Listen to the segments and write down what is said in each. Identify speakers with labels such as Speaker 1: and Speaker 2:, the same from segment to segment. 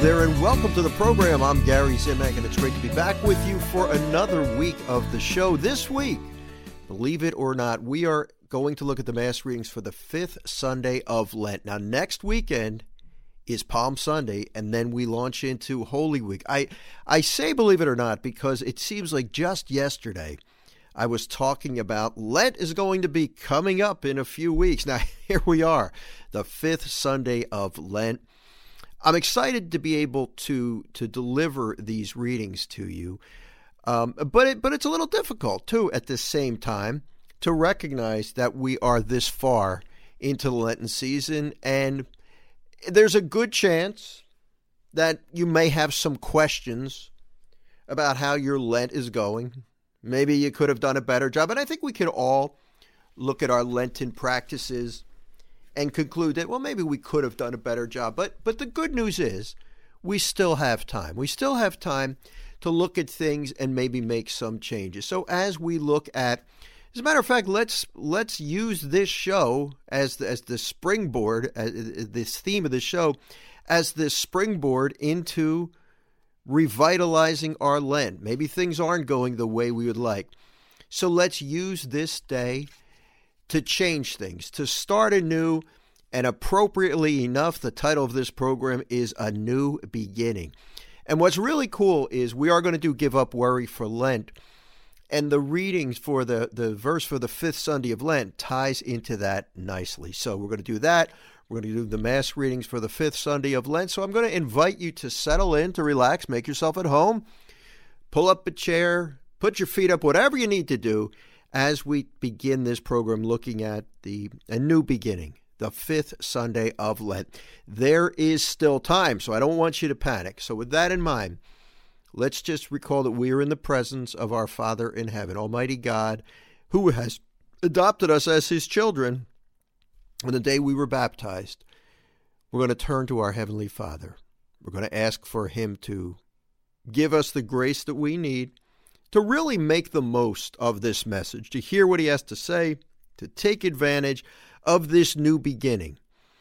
Speaker 1: there, and welcome to the program. I'm Gary Zimak, and it's great to be back with you for another week of the show. This week, believe it or not, we are going to look at the Mass readings for the fifth Sunday of Lent. Now, next weekend is Palm Sunday, and then we launch into Holy Week. I say believe it or not because it seems like just yesterday I was talking about Lent is going to be coming up in a few weeks. Now, here we are, the fifth Sunday of Lent. I'm excited to be able to deliver these readings to you, but it's a little difficult, too, at the same time, to recognize that we are this far into the Lenten season, and there's a good chance that you may have some questions about how your Lent is going. Maybe you could have done a better job, and I think we could all look at our Lenten practices and conclude that, well, maybe we could have done a better job. But the good news is we still have time. We still have time to look at things and maybe make some changes. So as we look at, as a matter of fact, let's use this show as the springboard, this theme of the show, as the springboard into revitalizing our Lent. Maybe things aren't going the way we would like. So let's use this day to change things, to start anew, and appropriately enough, the title of this program is A New Beginning. And what's really cool is we are going to do Give Up Worry for Lent, and the readings for the verse for the fifth Sunday of Lent ties into that nicely. So we're going to do that. We're going to do the Mass readings for the fifth Sunday of Lent. So I'm going to invite you to settle in, to relax, make yourself at home, pull up a chair, put your feet up, whatever you need to do, as we begin this program looking at a new beginning, the fifth Sunday of Lent. There is still time, so I don't want you to panic. So with that in mind, let's just recall that we are in the presence of our Father in heaven, Almighty God, who has adopted us as his children. On the day we were baptized, we're going to turn to our Heavenly Father. We're going to ask for him to give us the grace that we need to really make the most of this message, to hear what he has to say, to take advantage of this new beginning.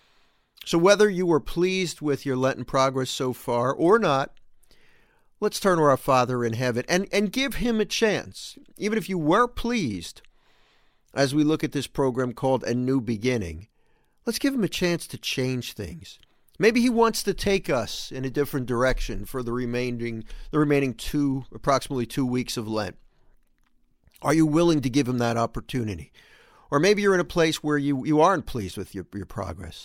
Speaker 1: So whether you were pleased with your Lenten progress so far or not, let's turn to our Father in heaven and give him a chance. Even if you were pleased, as we look at this program called A New Beginning, let's give him a chance to change things. Maybe he wants to take us in a different direction for the remaining approximately 2 weeks of Lent. Are you willing to give him that opportunity? Or maybe you're in a place where you aren't pleased with your progress.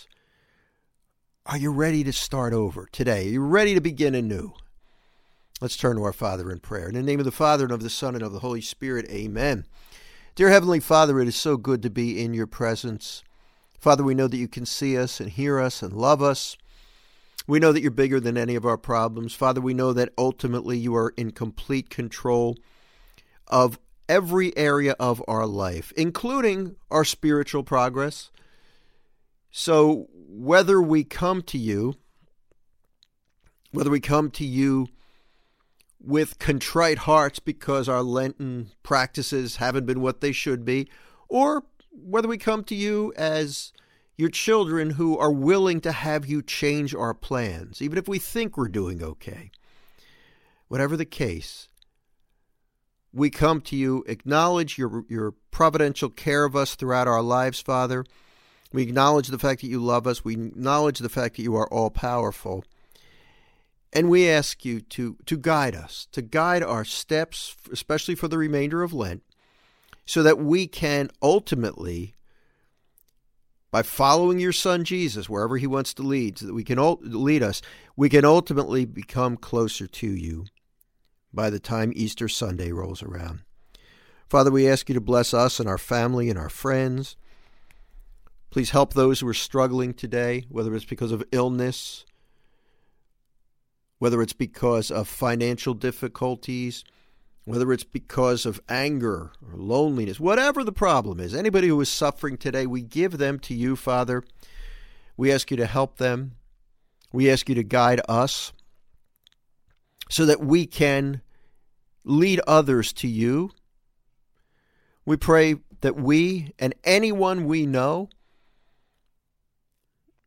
Speaker 1: Are you ready to start over today? Are you ready to begin anew? Let's turn to our Father in prayer. In the name of the Father, and of the Son, and of the Holy Spirit, amen. Dear Heavenly Father, it is so good to be in your presence. Father, we know that you can see us and hear us and love us. We know that you're bigger than any of our problems. Father, we know that ultimately you are in complete control of every area of our life, including our spiritual progress. So whether we come to you with contrite hearts because our Lenten practices haven't been what they should be, or whether we come to you as your children who are willing to have you change our plans, even if we think we're doing okay. Whatever the case, we come to you, acknowledge your providential care of us throughout our lives, Father. We acknowledge the fact that you love us. We acknowledge the fact that you are all-powerful. And we ask you to guide us, to guide our steps, especially for the remainder of Lent, so that we can ultimately, by following your Son Jesus, wherever he wants to lead, so that we can lead us, we can ultimately become closer to you by the time Easter Sunday rolls around. Father, we ask you to bless us and our family and our friends. Please help those who are struggling today, whether it's because of illness, whether it's because of financial difficulties, whether it's because of anger or loneliness, whatever the problem is. Anybody who is suffering today, we give them to you, Father. We ask you to help them. We ask you to guide us so that we can lead others to you. We pray that we and anyone we know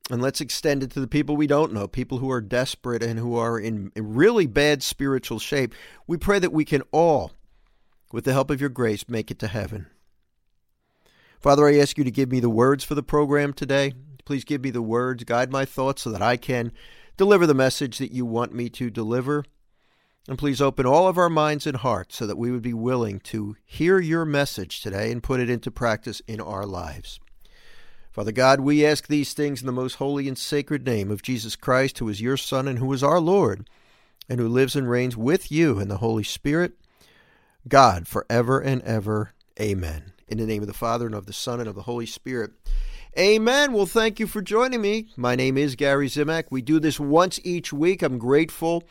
Speaker 1: And let's extend it to the people we don't know, people who are desperate and who are in really bad spiritual shape. We pray that we can all, with the help of your grace, make it to heaven. Father, I ask you to give me the words for the program today. Please give me the words, guide my thoughts so that I can deliver the message that you want me to deliver. And please open all of our minds and hearts so that we would be willing to hear your message today and put it into practice in our lives. Father God, we ask these things in the most holy and sacred name of Jesus Christ, who is your Son and who is our Lord, and who lives and reigns with you in the Holy Spirit, God, forever and ever. Amen. In the name of the Father, and of the Son, and of the Holy Spirit. Amen. Well, thank you for joining me. My name is Gary Zimak. We do this once each week. I'm grateful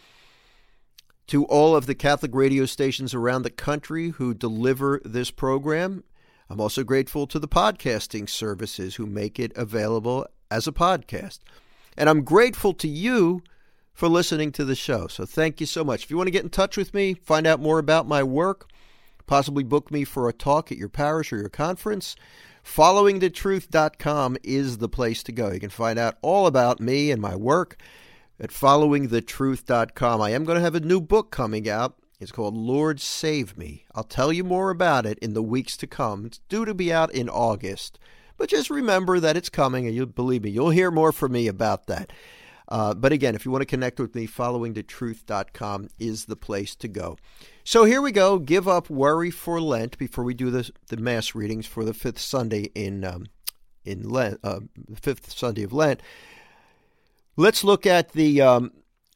Speaker 1: to all of the Catholic radio stations around the country who deliver this program. I'm also grateful to the podcasting services who make it available as a podcast. And I'm grateful to you for listening to the show. So thank you so much. If you want to get in touch with me, find out more about my work, possibly book me for a talk at your parish or your conference, followingthetruth.com is the place to go. You can find out all about me and my work at followingthetruth.com. I am going to have a new book coming out. It's called Lord Save Me. I'll tell you more about it in the weeks to come. It's due to be out in August. But just remember that it's coming, and you'll believe me, you'll hear more from me about that. But again, if you want to connect with me, followingthetruth.com is the place to go. So here we go. Give up worry for Lent before we do the Mass readings for the fifth Sunday in Lent, the fifth Sunday of Lent. Let's look at the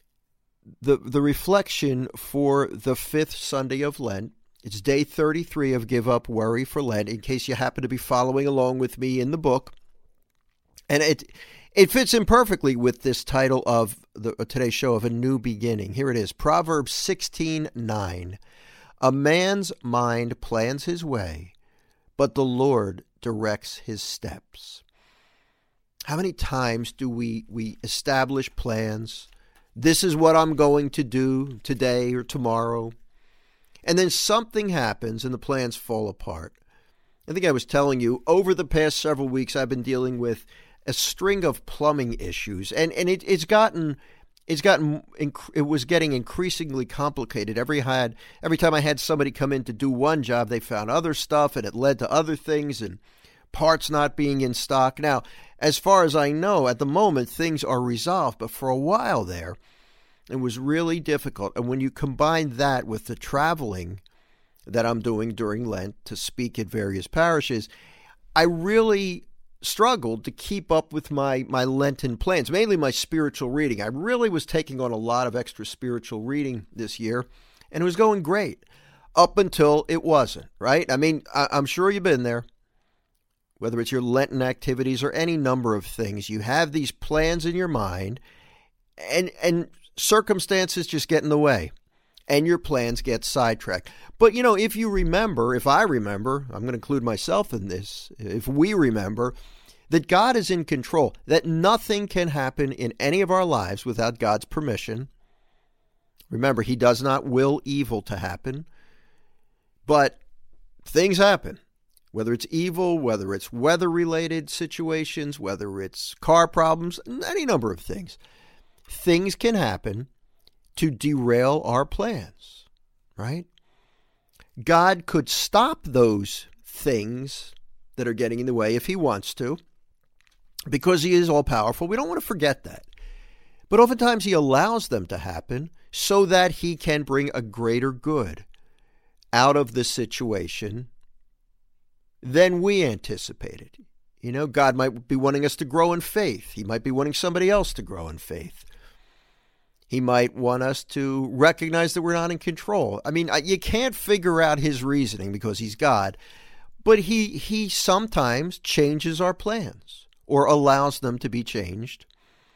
Speaker 1: reflection for the fifth Sunday of Lent. It's day 33 of Give Up Worry for Lent, in case you happen to be following along with me in the book. And it fits in perfectly with this title of today's show, of A New Beginning. Here it is, Proverbs 16:9. A man's mind plans his way, but the Lord directs his steps. How many times do we establish plans? This is what I'm going to do today or tomorrow. And then something happens and the plans fall apart. I think I was telling you, over the past several weeks, I've been dealing with a string of plumbing issues, and it was getting increasingly complicated. Every time I had somebody come in to do one job, they found other stuff, and it led to other things and parts not being in stock. Now, as far as I know, at the moment, things are resolved, but for a while there, it was really difficult. And when you combine that with the traveling that I'm doing during Lent to speak at various parishes, I really struggled to keep up with my Lenten plans, mainly my spiritual reading. I really was taking on a lot of extra spiritual reading this year, and it was going great up until it wasn't, right? I mean, I'm sure you've been there. Whether it's your Lenten activities or any number of things, you have these plans in your mind, and circumstances just get in the way, and your plans get sidetracked. But, if I remember, I'm going to include myself in this, if we remember that God is in control, that nothing can happen in any of our lives without God's permission. Remember, he does not will evil to happen, but things happen. Whether it's evil, whether it's weather-related situations, whether it's car problems, any number of things. Things can happen to derail our plans, right? God could stop those things that are getting in the way if he wants to, because he is all-powerful. We don't want to forget that. But oftentimes he allows them to happen so that he can bring a greater good out of the situation than we anticipated. God might be wanting us to grow in faith. He might be wanting somebody else to grow in faith. He might want us to recognize that we're not in control. I mean, you can't figure out his reasoning because he's God, but he sometimes changes our plans or allows them to be changed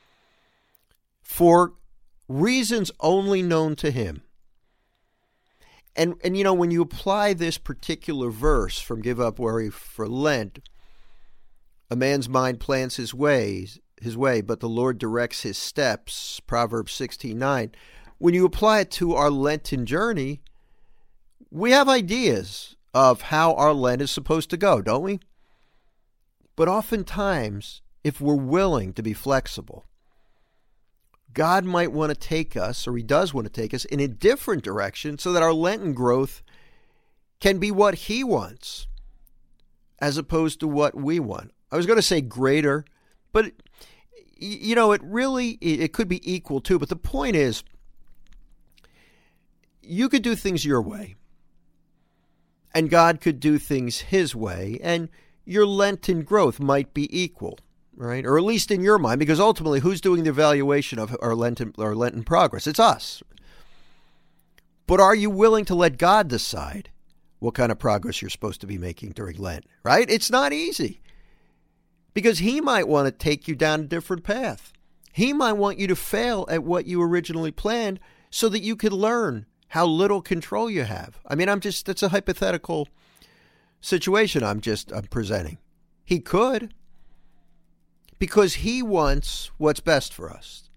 Speaker 1: for reasons only known to him. And when you apply this particular verse from Give Up Worry for Lent, a man's mind plans his way, but the Lord directs his steps, Proverbs 16:9. When you apply it to our Lenten journey, we have ideas of how our Lent is supposed to go, don't we? But oftentimes, if we're willing to be flexible, God might want to take us, or he does want to take us, in a different direction so that our Lenten growth can be what he wants as opposed to what we want. I was going to say greater, but it could be equal too. But the point is, you could do things your way, and God could do things his way, and your Lenten growth might be equal, right? Or at least in your mind, because ultimately, who's doing the evaluation of our Lenten progress? It's us. But are you willing to let God decide what kind of progress you're supposed to be making during Lent, right? It's not easy, because he might want to take you down a different path. He might want you to fail at what you originally planned so that you could learn how little control you have. I mean, that's a hypothetical situation I'm presenting. He could, because he wants what's best for us.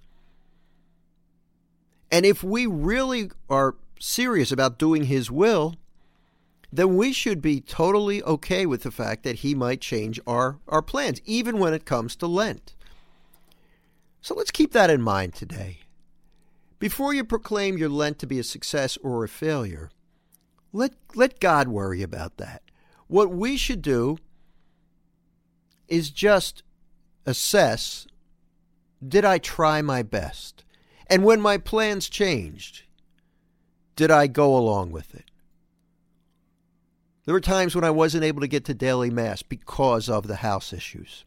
Speaker 1: And if we really are serious about doing his will, then we should be totally okay with the fact that he might change our plans, even when it comes to Lent. So let's keep that in mind today. Before you proclaim your Lent to be a success or a failure, let God worry about that. What we should do is just assess, did I try my best? And when my plans changed, did I go along with it? There were times when I wasn't able to get to daily Mass because of the house issues.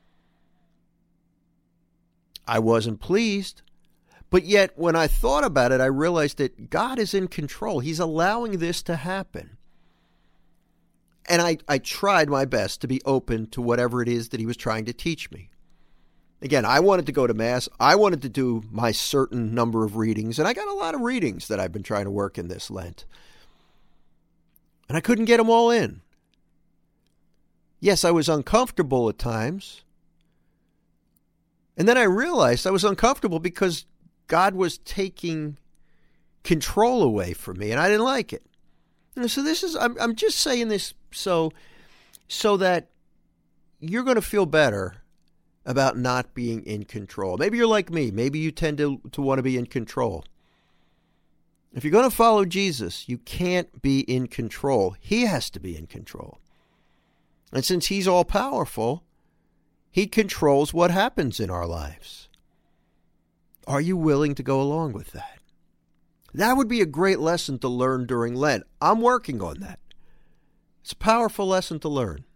Speaker 1: I wasn't pleased. But yet, when I thought about it, I realized that God is in control. He's allowing this to happen. And I tried my best to be open to whatever it is that he was trying to teach me. Again, I wanted to go to Mass. I wanted to do my certain number of readings. And I got a lot of readings that I've been trying to work in this Lent. And I couldn't get them all in. Yes, I was uncomfortable at times. And then I realized I was uncomfortable because God was taking control away from me, and I didn't like it. And so I'm just saying this so that you're going to feel better about not being in control. Maybe you're like me. Maybe you tend to want to be in control. If you're going to follow Jesus, you can't be in control. He has to be in control. And since he's all powerful, he controls what happens in our lives. Are you willing to go along with that? That would be a great lesson to learn during Lent. I'm working on that. It's a powerful lesson to learn.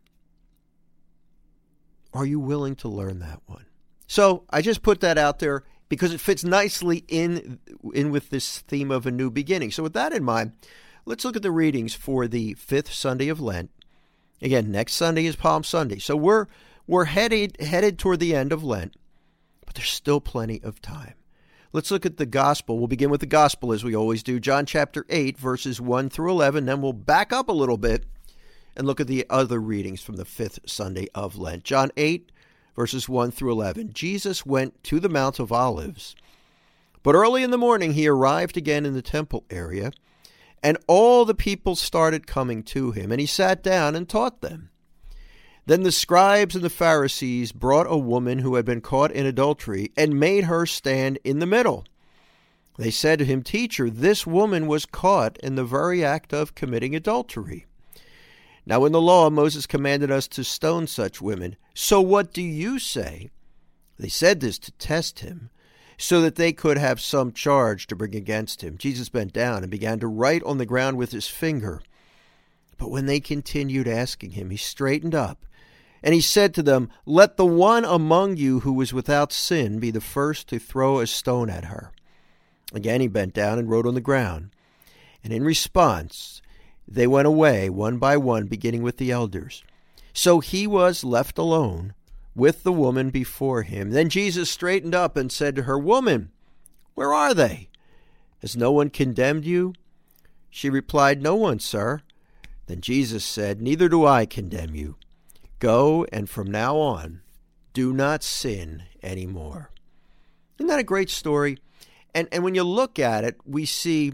Speaker 1: Are you willing to learn that one? So I just put that out there because it fits nicely in with this theme of a new beginning. So with that in mind, let's look at the readings for the fifth Sunday of Lent. Again, next Sunday is Palm Sunday. So we're headed toward the end of Lent, but there's still plenty of time. Let's look at the gospel. We'll begin with the gospel as we always do. John chapter 8, verses 1 through 11. Then we'll back up a little bit and look at the other readings from the fifth Sunday of Lent. John 8, verses 1 through 11. Jesus went to the Mount of Olives, but early in the morning he arrived again in the temple area, and all the people started coming to him, and he sat down and taught them. Then the scribes and the Pharisees brought a woman who had been caught in adultery and made her stand in the middle. They said to him, "Teacher, this woman was caught in the very act of committing adultery. Now in the law, Moses commanded us to stone such women. So what do you say?" They said this to test him, so that they could have some charge to bring against him. Jesus bent down and began to write on the ground with his finger. But when they continued asking him, he straightened up, and he said to them, "Let the one among you who is without sin be the first to throw a stone at her." Again he bent down and wrote on the ground. And in response, they went away one by one, beginning with the elders. So he was left alone with the woman before him. Then Jesus straightened up and said to her, "Woman, where are they? Has no one condemned you?" She replied, "No one, sir." Then Jesus said, "Neither do I condemn you. Go, and from now on, do not sin anymore." Isn't that a great story? And when you look at it, we see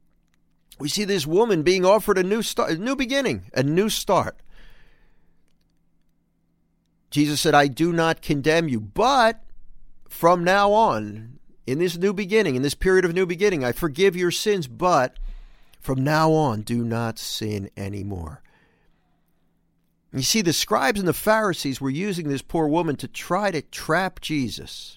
Speaker 1: this woman being offered a new start, a new beginning, a new start. Jesus said, I do not condemn you, but from now on, in this new beginning, in this period of new beginning, I forgive your sins, but from now on, do not sin anymore. You see, the scribes and the Pharisees were using this poor woman to try to trap Jesus.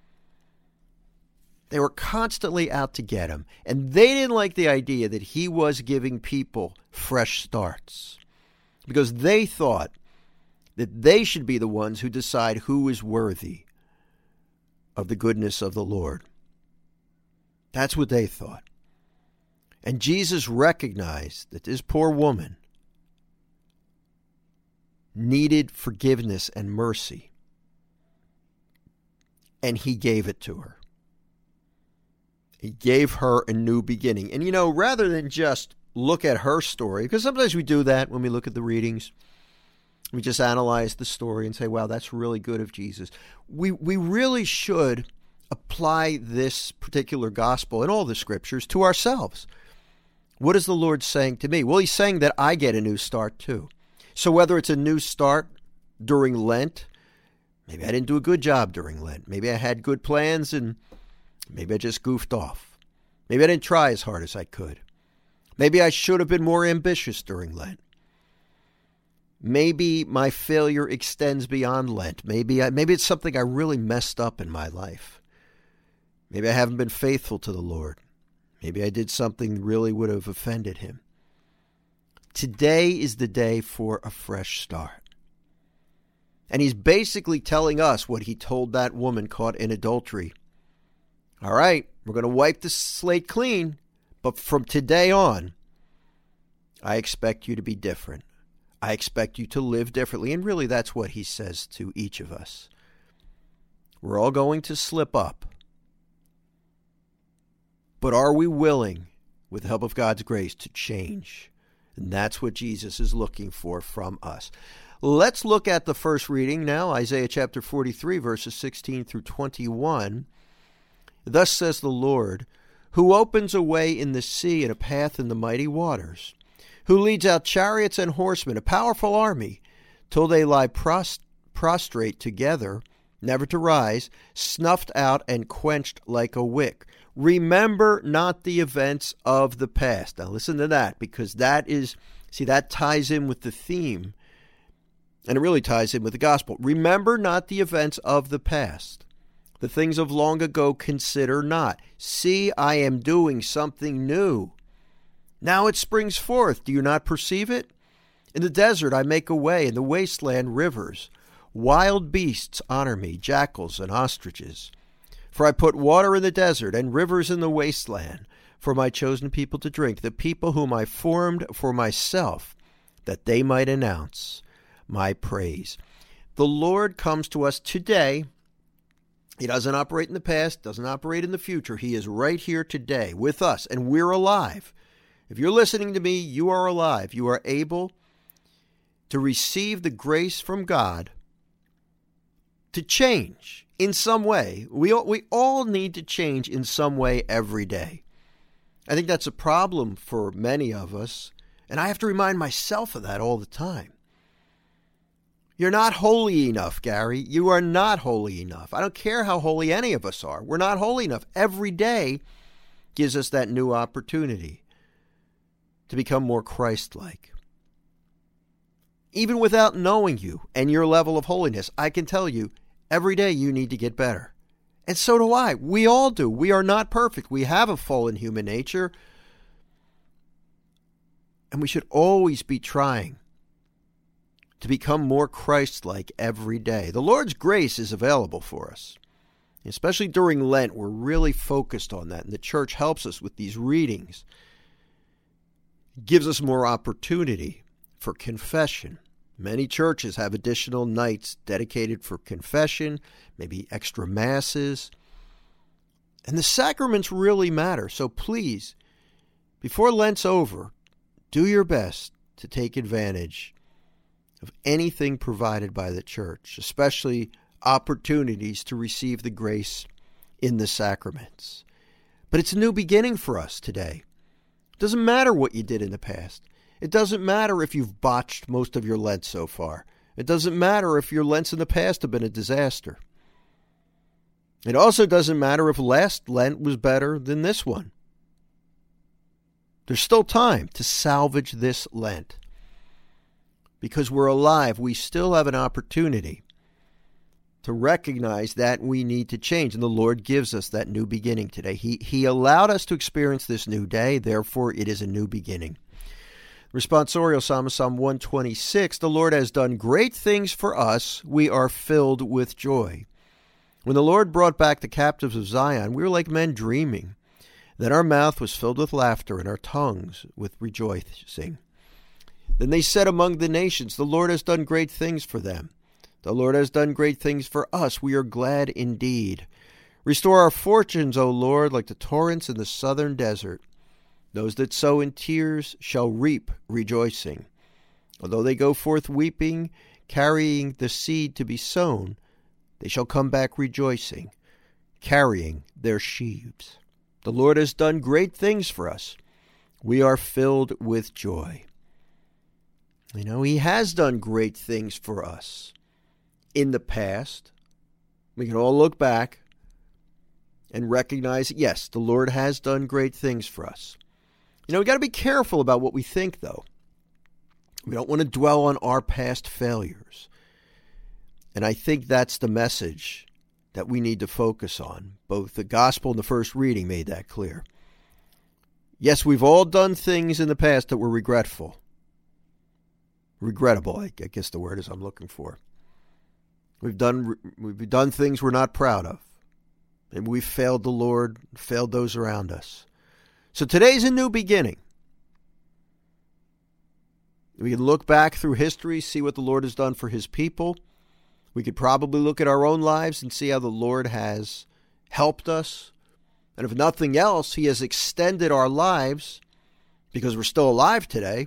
Speaker 1: They were constantly out to get him, and they didn't like the idea that he was giving people fresh starts, because they thought that they should be the ones who decide who is worthy of the goodness of the Lord. That's what they thought. And Jesus recognized that this poor woman needed forgiveness and mercy, and he gave it to her. He gave her a new beginning. And, rather than just look at her story, because sometimes we do that when we look at the readings, we just analyze the story and say, wow, that's really good of Jesus. We really should apply this particular gospel and all the scriptures to ourselves. What is the Lord saying to me? Well, he's saying that I get a new start too. So whether it's a new start during Lent, maybe I didn't do a good job during Lent. Maybe I had good plans and maybe I just goofed off. Maybe I didn't try as hard as I could. Maybe I should have been more ambitious during Lent. Maybe my failure extends beyond Lent. Maybe it's something I really messed up in my life. Maybe I haven't been faithful to the Lord. Maybe I did something that really would have offended him. Today is the day for a fresh start. And he's basically telling us what he told that woman caught in adultery. All right, we're going to wipe the slate clean, but from today on, I expect you to be different. I expect you to live differently. And really, that's what he says to each of us. We're all going to slip up. But are we willing, with the help of God's grace, to change? And that's what Jesus is looking for from us. Let's look at the first reading now, Isaiah chapter 43, verses 16 through 21. Thus says the Lord, who opens a way in the sea and a path in the mighty waters, who leads out chariots and horsemen, a powerful army, till they lie prostrate together, never to rise, snuffed out and quenched like a wick. Remember not the events of the past. Now listen to that, because that ties in with the theme, and it really ties in with the gospel. Remember not the events of the past. The things of long ago consider not. See, I am doing something new. Now it springs forth. Do you not perceive it? In the desert I make a way, in the wasteland rivers. Wild beasts honor me, jackals and ostriches. For I put water in the desert and rivers in the wasteland for my chosen people to drink, the people whom I formed for myself, that they might announce my praise. The Lord comes to us today. He doesn't operate in the past, doesn't operate in the future. He is right here today with us, and we're alive. If you're listening to me, you are alive. You are able to receive the grace from God to change in some way. We all need to change in some way every day. I think that's a problem for many of us, and I have to remind myself of that all the time. You're not holy enough, Gary. You are not holy enough. I don't care how holy any of us are. We're not holy enough. Every day gives us that new opportunity to become more Christ-like. Even without knowing you and your level of holiness, I can tell you, every day you need to get better. And so do I. We all do. We are not perfect. We have a fallen human nature. And we should always be trying to become more Christ-like every day. The Lord's grace is available for us. Especially during Lent, we're really focused on that. And the church helps us with these readings. Gives us more opportunity for confession. Many churches have additional nights dedicated for confession, maybe extra masses. And the sacraments really matter. So please, before Lent's over, do your best to take advantage of anything provided by the church, especially opportunities to receive the grace in the sacraments. But it's a new beginning for us today. It doesn't matter what you did in the past. It doesn't matter if you've botched most of your Lent so far. It doesn't matter if your Lents in the past have been a disaster. It also doesn't matter if last Lent was better than this one. There's still time to salvage this Lent. Because we're alive, we still have an opportunity to recognize that we need to change. And the Lord gives us that new beginning today. He allowed us to experience this new day. Therefore, it is a new beginning. Responsorial Psalm, Psalm 126, the Lord has done great things for us. We are filled with joy. When the Lord brought back the captives of Zion, we were like men dreaming. Then our mouth was filled with laughter and our tongues with rejoicing. Then they said among the nations, the Lord has done great things for them. The Lord has done great things for us. We are glad indeed. Restore our fortunes, O Lord, like the torrents in the southern desert. Those that sow in tears shall reap rejoicing. Although they go forth weeping, carrying the seed to be sown, they shall come back rejoicing, carrying their sheaves. The Lord has done great things for us. We are filled with joy. You know, He has done great things for us in the past. We can all look back and recognize, yes, the Lord has done great things for us. You know, we got to be careful about what we think, though. We don't want to dwell on our past failures. And I think that's the message that we need to focus on. Both the gospel and the first reading made that clear. Yes, we've all done things in the past that were regrettable, I guess the word is I'm looking for. We've done things we're not proud of. And we've failed the Lord, failed those around us. So today's a new beginning. We can look back through history, see what the Lord has done for His people. We could probably look at our own lives and see how the Lord has helped us. And if nothing else, He has extended our lives, because we're still alive today,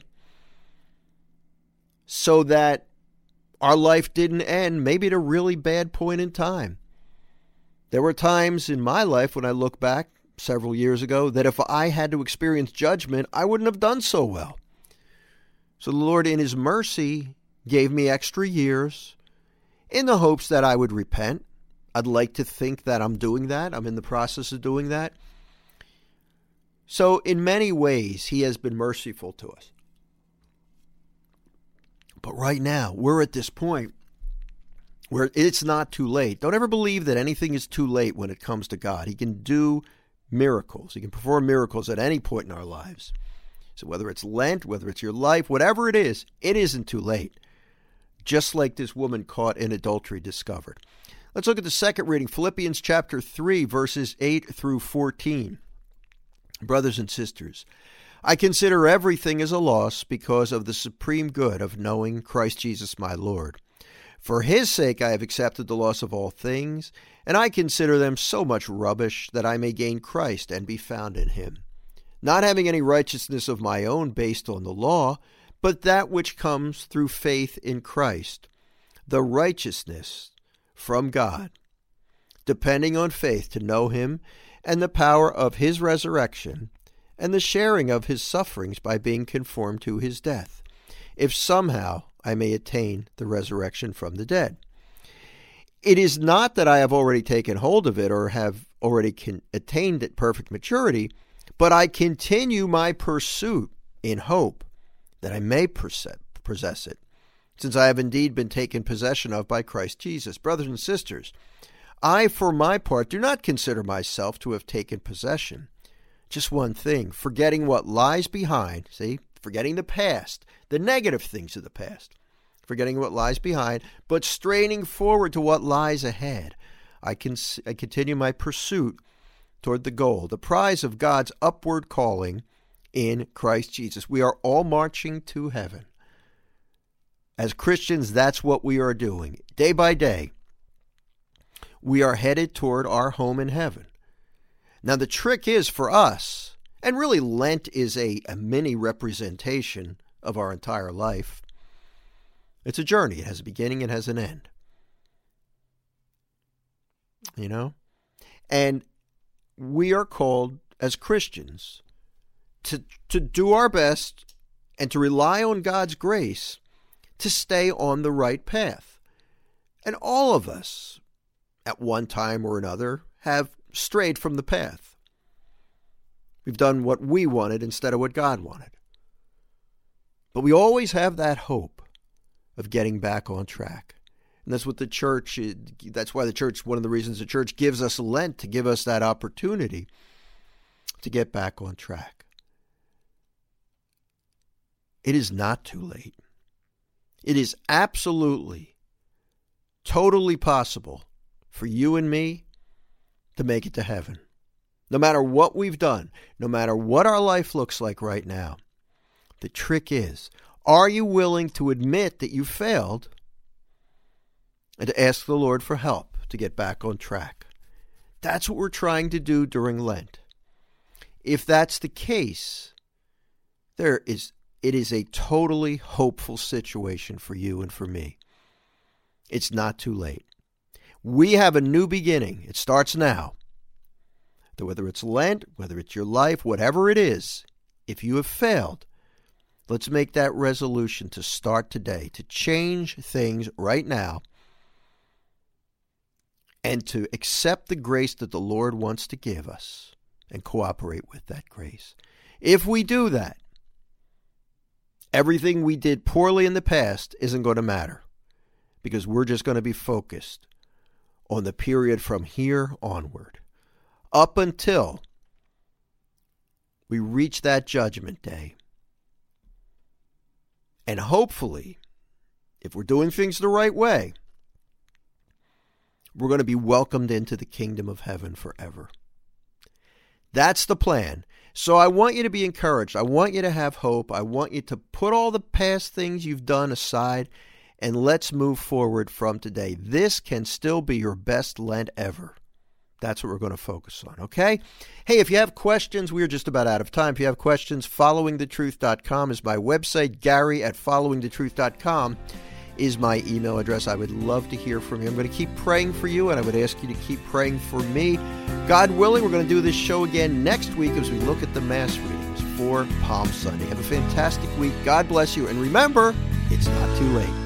Speaker 1: so that our life didn't end maybe at a really bad point in time. There were times in my life when I look back several years ago that if I had to experience judgment, I wouldn't have done so well. So the Lord, in His mercy, gave me extra years in the hopes that I would repent. I'd like to think that I'm doing that. I'm in the process of doing that. So in many ways, He has been merciful to us. But right now, we're at this point where it's not too late. Don't ever believe that anything is too late when it comes to God. He can do miracles. He can perform miracles at any point in our lives. So whether it's Lent, whether it's your life, whatever it isn't too late. Just like this woman caught in adultery discovered. Let's look at the second reading, Philippians chapter 3, verses 8 through 14. Brothers and sisters, I consider everything as a loss because of the supreme good of knowing Christ Jesus my Lord. For His sake I have accepted the loss of all things, and I consider them so much rubbish that I may gain Christ and be found in Him, not having any righteousness of my own based on the law, but that which comes through faith in Christ, the righteousness from God, depending on faith to know Him and the power of His resurrection and the sharing of His sufferings by being conformed to His death, if somehow I may attain the resurrection from the dead. It is not that I have already taken hold of it or have already attained it perfect maturity, but I continue my pursuit in hope that I may possess it, since I have indeed been taken possession of by Christ Jesus. Brothers and sisters, I, for my part, do not consider myself to have taken possession. Just one thing, forgetting what lies behind, forgetting the past, the negative things of the past, forgetting what lies behind, but straining forward to what lies ahead. I continue my pursuit toward the goal, the prize of God's upward calling in Christ Jesus. We are all marching to heaven. As Christians, that's what we are doing. Day by day, we are headed toward our home in heaven. Now, the trick is for us, and really Lent is a mini representation of our entire life. It's a journey. It has a beginning, it has an end. You know? And we are called as Christians to do our best and to rely on God's grace to stay on the right path. And all of us, at one time or another, have strayed from the path. We've done what we wanted instead of what God wanted. But we always have that hope of getting back on track. And that's what the church, that's why the church, one of the reasons the church gives us Lent, to give us that opportunity to get back on track. It is not too late. It is absolutely, totally possible for you and me to make it to heaven. No matter what we've done, no matter what our life looks like right now, the trick is, are you willing to admit that you failed and to ask the Lord for help to get back on track? That's what we're trying to do during Lent. If that's the case, it is a totally hopeful situation for you and for me. It's not too late. We have a new beginning. It starts now. Whether it's Lent, whether it's your life, whatever it is, if you have failed, let's make that resolution to start today, to change things right now, and to accept the grace that the Lord wants to give us and cooperate with that grace. If we do that, everything we did poorly in the past isn't going to matter, because we're just going to be focused on the period from here onward, up until we reach that judgment day. And hopefully, if we're doing things the right way, we're going to be welcomed into the kingdom of heaven forever. That's the plan. So I want you to be encouraged. I want you to have hope. I want you to put all the past things you've done aside, and let's move forward from today. This can still be your best Lent ever. That's what we're going to focus on, okay? Hey, if you have questions, we're just about out of time. If you have questions, followingthetruth.com is my website. Gary@followingthetruth.com is my email address. I would love to hear from you. I'm going to keep praying for you, and I would ask you to keep praying for me. God willing, we're going to do this show again next week as we look at the Mass readings for Palm Sunday. Have a fantastic week. God bless you. And remember, it's not too late.